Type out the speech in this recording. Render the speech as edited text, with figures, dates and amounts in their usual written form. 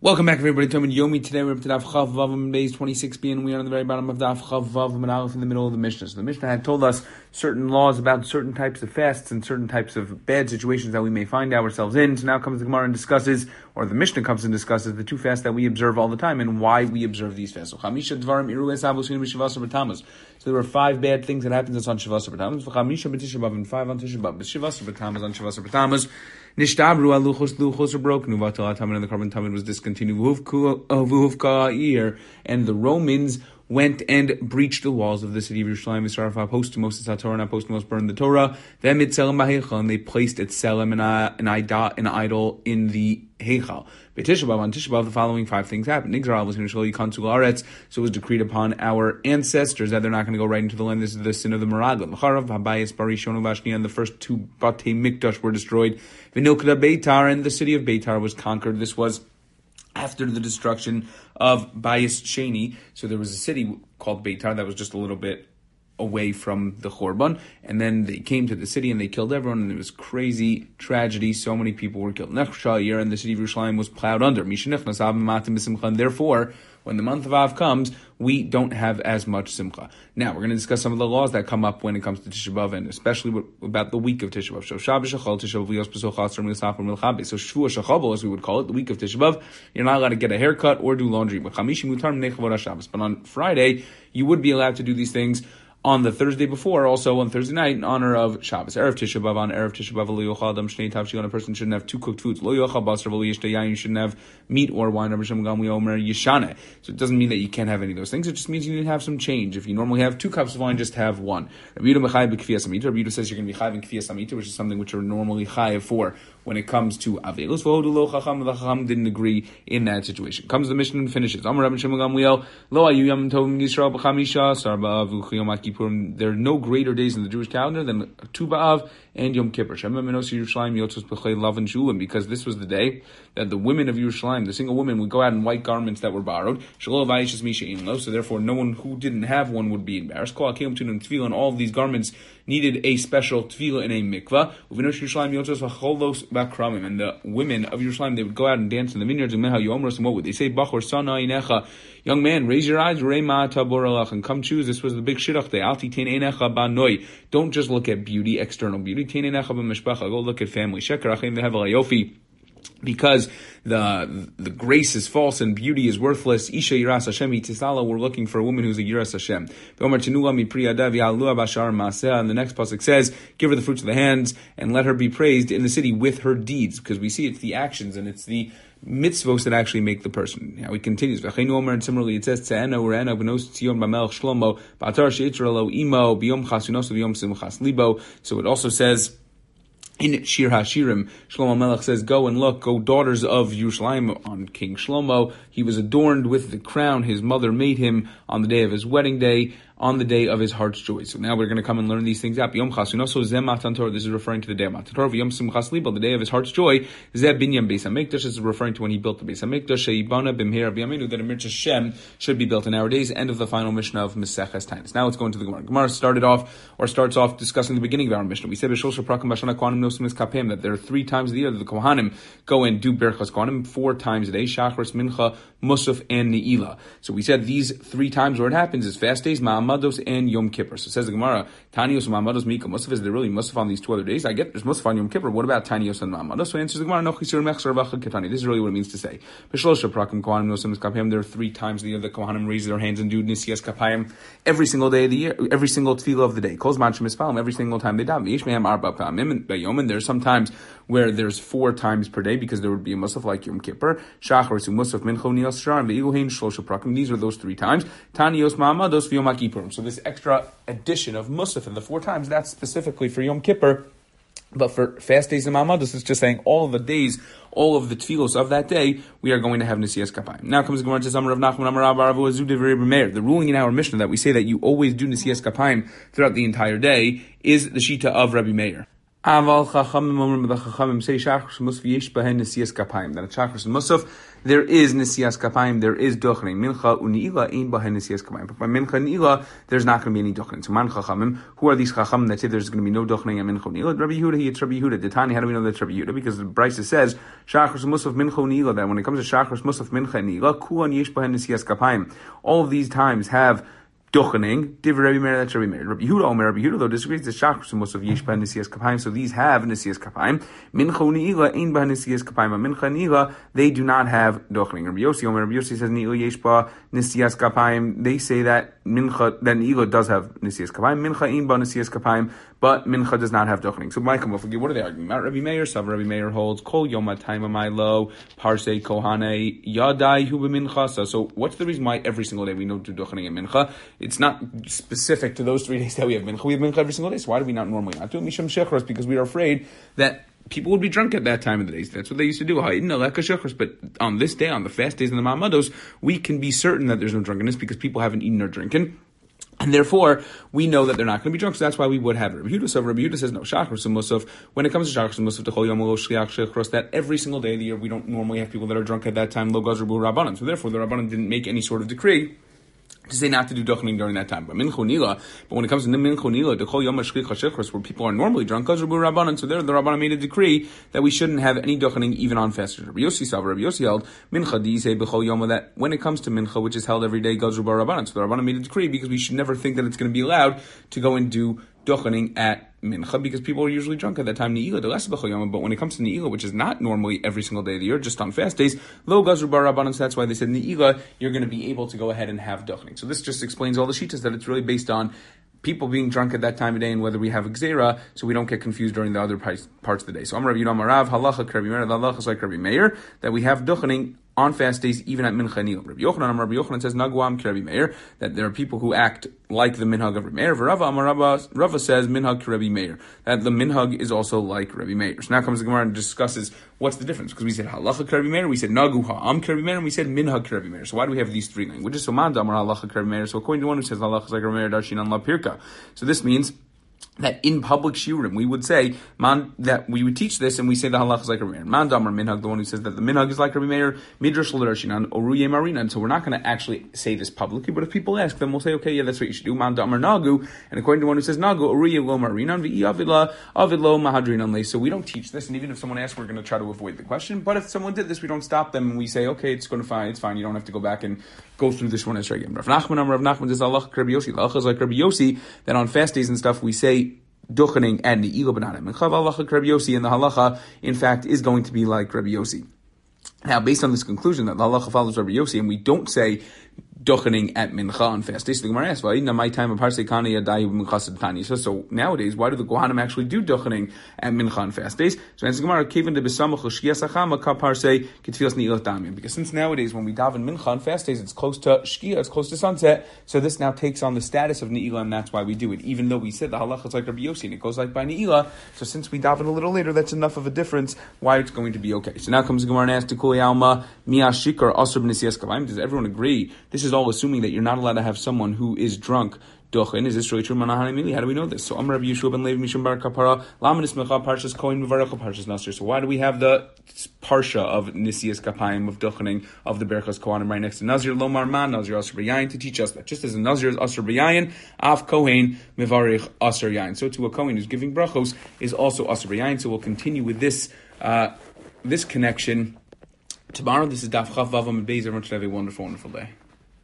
Welcome back, everybody, to Yomi. Today we're up to Daf Chav Vav Days 26b, and we are on the very bottom of Daf Chav Vav Aleph in the middle of the Mishnah. So the Mishnah had told us certain laws about certain types of fasts and certain types of bad situations that we may find ourselves in. So now comes the Gemara and discusses, or the Mishnah comes and discusses, the two fasts that we observe all the time and why we observe these fasts. So Chamisha Dvarim Iru Es Avosin B'Shivasar B'Tammuz. So there were 5 bad things that happened to us on Shivasar B'Tammuz. Chamisha B'Tisha B'Av and 5 on Tisha B'Av. B'Shivasar B'Tammuz on Shivasar B'Tammuz. Nishtabru luchos are broken. Uvatal Tamid and the carbon Tamid was discontinued. And the Romans went and breached the walls of the city of Yerushalayim. Yisrael post to Moses HaTorah, and post to Moses burned the Torah. Then and they placed at Tselem an idol in the Heichal. B'Tisha B'Av, on Tisha B'Av, the following 5 things happened. Nigzar was going to show you Kansul Aretz, so it was decreed upon our ancestors that they're not going to go right into the land. This is the sin of the Meraglim. L'charav Habayis Barishonu Vashni, and the first 2 Batei Mikdash were destroyed. V'Nilkada Beitar, and the city of Beitar was conquered. This was after the destruction of Bayis Sheni. So there was a city called Beitar that was just a little bit away from the Chorban, and then they came to the city and they killed everyone, and it was crazy tragedy. So many people were killed. Nechshah year, and the city of Yerushalayim was plowed under. And therefore, when the month of Av comes, we don't have as much simcha. Now, we're going to discuss some of the laws that come up when it comes to Tisha B'Av, and especially about the week of Tisha B'Av. So, Shabbos Shachal, Tisha B'Av, so Shvua Shachabel, as we would call it, the week of Tisha B'Av, you're not allowed to get a haircut or do laundry. But on Friday, you would be allowed to do these things on the Thursday before, also on Thursday night, in honor of Shabbos. Erev Tisha B'Av, on Erev Tisha B'Av, lo yochal adam shnei tavshil, a person shouldn't have 2 cooked foods. Lo yochal basar v'lo yishteh yayin, you shouldn't have meat or wine. Rabbi Shem Gamli Omer yishane. So it doesn't mean that you can't have any of those things. It just means you need to have some change. If you normally have 2 cups of wine, just have 1. Rabbi Yehuda b'chayav b'kfiyas amita. Rabbi Yehuda says you're going to be chayav in kfiyas amita, which is something which you're normally chayav for when it comes to avelus. V'hodu lo chacham, the chacham didn't agree in that situation. Comes the Mishnah and finishes. Amar Rabbi Shem Gamliel, lo ayu yom tovim Yisrael b'chamisha sar b'av u'chiyom kippurim. There are no greater days in the Jewish calendar than Tu B'Av and Yom Kippur. Because this was the day that the women of Yerushalayim, the single women, would go out in white garments that were borrowed. So therefore, no one who didn't have one would be embarrassed. And all of these garments needed a special tefillah in a mikvah. And the women of Yerushalayim, they would go out and dance in the vineyards. And what would they say? Young man, raise your eyes, and come choose. This was the big shidduch day. Don't just look at beauty, external beauty. Go look at family. Because the grace is false and beauty is worthless. Isha yiras Hashem itisala. We're looking for a woman who's a yiras Hashem. And the next pasuk says, give her the fruits of the hands and let her be praised in the city with her deeds. Because we see it's the actions and it's the mitzvos that actually make the person. Now he continues. And similarly it says, so it also says, in Shir HaShirim, Shlomo Melech says, go and look, go daughters of Yerushalayim, on King Shlomo. He was adorned with the crown his mother made him on the day of his wedding day, on the day of his heart's joy. So now we're going to come and learn these things out. Yom Chasunoso Zeh Matan Torah. This is referring to the day of Matan Torah. Yom Simchas Libo, the day of his heart's joy. Zeh Binyan Beis HaMikdash. This is referring to when he built the Beis HaMikdash. Sheibana B'mher B'Yameinu, that a Mirch Hashem should be built in our days. End of the final Mishnah of Meseches Tainus. Now let's go into the Gemara. Gemara starts off discussing the beginning of our Mishnah. We said B'Shol Shaprakam Bashana Kohanim Nosim Es Kapem, that there are 3 times a year that the Kohanim go and do Berchas Kohanim, 4 times a day. Shachris, Mincha, Musaf, and Ne'ilah. So we said these 3 times where it happens is fast days, Ma'amados, and Yom Kippur. So says the Gemara, Tanios and Ma'amados Mika Musaf, is there really Musaf on these 2 other days? I get there's Musaf on Yom Kippur. What about Tanios and Ma'amados? So answers the Gemara, No Chisur Mechsar Vacha Ketani. This is really what it means to say. B'Shlosha Prakim Kohanim Nosim Es Kapayim. There are 3 times the year that Kohanim raise their hands and do Nisiyas Kapayim every single day of the year, every single tefillah of the day. Kol Zman Shemispalim, every single time they daven. Yish Mehem Arba Pa'amim and Bayom, and there's some times where there's 4 times per day because there would be a Musaf like Yom Kippur. Shacharis Musaf Mincha Nios Shar and Ve'iluhin Shlosha Prakim. These are those 3 times. Tanios Ma'amados V'Yom HaKippurim. So this extra addition of Musaf in the 4 times, that's specifically for Yom Kippur. But for fast days and Ma'amados, it's just saying all of the days, all of the tefillos of that day, we are going to have Nisiyas Kapayim. Now comes the Gemara to Amar Rav Nachman Amar Rav Baravu Azu Devrei B'Meir. The ruling in our Mishnah that we say that you always do Nisiyas Kapayim throughout the entire day is the Shita of Rabbi Meir. Aval Chachamim Omrim, the Chachamim say Shachris Musaf Yesh Bahen Nesias Kapayim. That at Shachris Musaf there is Nesias Kapayim, there is Dochning. Mincha Uni'ila Ein Bahen Nesias Kapayim. But by Mincha Uni'ila, there's not going to be any Dochning. So Man Chachamim, who are these Chachamim that say there's going to be no Dochning and Mincha Uni'ila? Rabbi Yehuda, it's Rabbi Yehuda. Ditani, how do we know that's Rabbi Yehuda? Because the Brisa says Shachris Musaf Mincha Uni'ila, that when it comes to Shachris Musaf Mincha Uni'ila, Kuan Yesh Bahen Nesias Kapayim. All of these times have Dochening, Div Rabbi Meir, that's Rabbi Meir. Rabbi Yehuda, Omer, Rabbi Yehuda, though, disagrees the Shachris and Musaf Yesh Bahen Nesias Kapayim, so these have Nesias Kapayim. Mincha Uni'ila, Ein Bahen Nesias Kapayim. Mincha Uni'ila, they do not have Dochening. Rabbi Yossi, Omer, Rabbi Yossi says Ni'ila Yesh Ba Nesias Kapayim. They say that Mincha, that Ni'ila does have Nesias Kapayim. Mincha Ein Ba Nesias Kapayim, but Mincha does not have Dochening. So, Michael, what are they arguing about? Rabbi Meir, Sav Rabbi Meir holds, Kol Yoma Taima Milo, Parsei Kohane, Yadai Hu B'Mincha. So, what's the reason why every single day we know do Dochening and Mincha? It's not specific to those 3 days that we have mincha. We have mincha every single day. So why do we not normally not do it? Misham shechros, because we are afraid that people would be drunk at that time of the day. That's what they used to do. But on this day, on the fast days in the Ma'amados, we can be certain that there's no drunkenness because people haven't eaten or drinking. And therefore, we know that they're not going to be drunk, so that's why we would have it. Rabbi Yehuda says, no, Shachris and Musaf, when it comes to Shachris and Musaf, that every single day of the year, we don't normally have people that are drunk at that time, lo gazru bu Rabbanan. So therefore, the Rabbanan didn't make any sort of decree to say not to do dochening during that time. But when it comes to mincha nila, the kol yom hashchich hashechros, where people are normally drunk, gazru bu Rabbanan, so there the Rabbanan made a decree that we shouldn't have any dochening even on fast days. Rabbi Yossi held mincha diisei b'chol yom, that when it comes to mincha, which is held every day, gazru bu Rabbanan. So the Rabbanan made a decree because we should never think that it's going to be allowed to go and do dochening at mincha because people are usually drunk at that time. But when it comes to ni'ila, which is not normally every single day of the year, just on fast days, lo gazru bar rabbanan. So that's why they said ni'ila, you're going to be able to go ahead and have dochening. So this just explains all the shitas that it's really based on people being drunk at that time of day and whether we have a gzeira, so we don't get confused during the other parts of the day. So Amar Rabbi Yudam Arav halacha Rabbi Meir, the halacha is like Rabbi Meir that we have dochening on fast days, even at mincha nila. Rabbi Yochanan says Naguam Rabbi Meir, that there are people who act like the minhag of Rabbi Meir. Rava says minhag Rabbi Meir, that the minhag is also like Rabbi Meir. So now comes the Gemara and discusses what's the difference, because we said halacha Rabbi Meir, we said nagu ha'am Rabbi Meir, and we said minhag Rabbi Meir. So why do we have these 3 languages? So man damar halacha Rabbi Meir. So according to one who says halacha is like Rabbi Meir, darshin an la pirka. So this means that in public shiurim we would say that we would teach this and we say the halach is like Rabbi Meir. Man damar minhag, the one who says that the minhag is like Rabbi Meir, midrash l'darshinan oruye marina. And so we're not going to actually say this publicly, but if people ask, then we'll say, okay, yeah, that's what you should do. Man damar nagu, and according to one who says nagu oruye lo marinan v'i avid lo mahadrinan le. So we don't teach this, and even if someone asks, we're going to try to avoid the question. But if someone did this, we don't stop them and we say, okay, it's fine. You don't have to go back and go through this one as again. Rav Nachman says halach Rabbi Yossi. The halach is like Rabbi Yossi, that on fast days and stuff we say dochening and ni'ila banana. And chav halacha Rabbi Yossi, and the halacha, in fact, is going to be like Rabbi Yossi. Now, based on this conclusion that the halacha follows Rabbi Yossi, and we don't say dochening at mincha on fast days, the Gemara asks, my time of parsei kana yadai mincha tani. So nowadays, why do the Kohanim actually do dochening at mincha on fast days? So answers the Gemara, kevin de besamach l'shkias achama ka parsei ketfilas ni'ilat damim. Because since nowadays, when we daven mincha on fast days, it's close to shkia, it's close to sunset, so this now takes on the status of ni'ila, and that's why we do it. Even though we said the halacha is like Rabbi Yossi, and it goes like by ni'ila, so since we daven a little later, that's enough of a difference why it's going to be okay. So now comes the Gemara and asks, Kuli alma miya shikar asur b'nesias kavayim. Does everyone agree? This is all assuming that you're not allowed to have someone who is drunk dochen. Is this really true? How do we know this? So Amar Rabbi Yeshua ben Levi Mishum bar Kapara Lamanis Mecha Parshas Kohen Mevarach Parshas Nasir. So why do we have the parsha of Nisias Kapayim of dochening of the Berachas Kohanim right next to Nazir Lomar Man Nazir Asur B'Yayin to teach us that just as a Nazir is Asur B'Yayin, Av Kohen Mevarich Asur Yayin. So to a Kohen who's giving brachos is also Asur B'Yayin. So we'll continue with this this connection tomorrow. This is Daf Chav Vav Amud Beis. Everyone should have a wonderful, wonderful day.